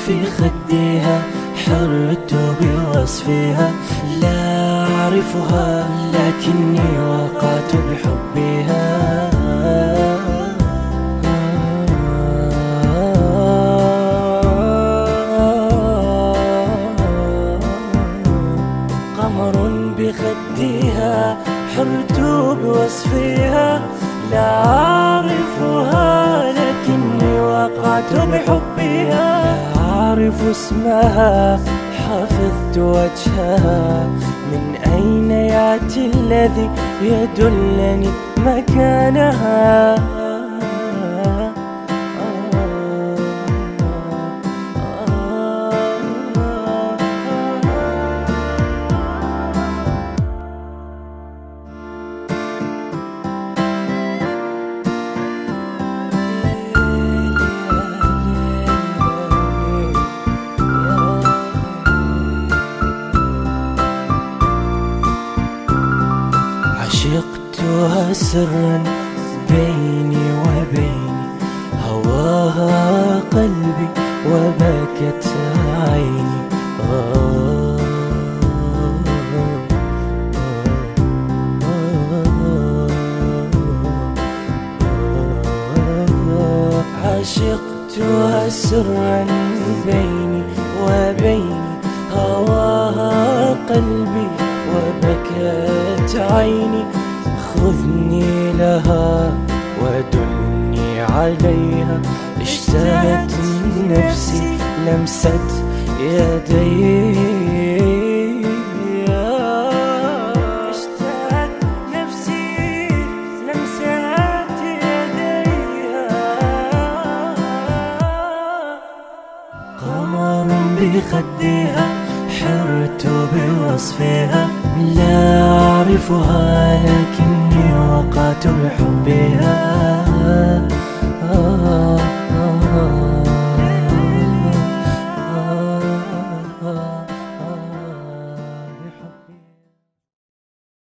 في خدها حرت بوصفها، لا أعرفها لكني وقعت بحبها. قمر بخدها حرت بوصفها، لا أعرفها لكني وقعت بحبها. لا أعرف اسمها حفظت وجهها، من أين يأتي الذي يدلني مكانها؟ عشقتها سرا بيني وبيني، هواها قلبي وبكت عيني. عشقتها سرا بيني وبيني، هواها قلبي وبكت عيني. خذني لها ودلني عليها، اشتهت نفسي لمست يدي. اشتهت نفسي لمست يديها. قمر بخدها حرت بوصفها، لا أعرفها لكني وقعت بحبها.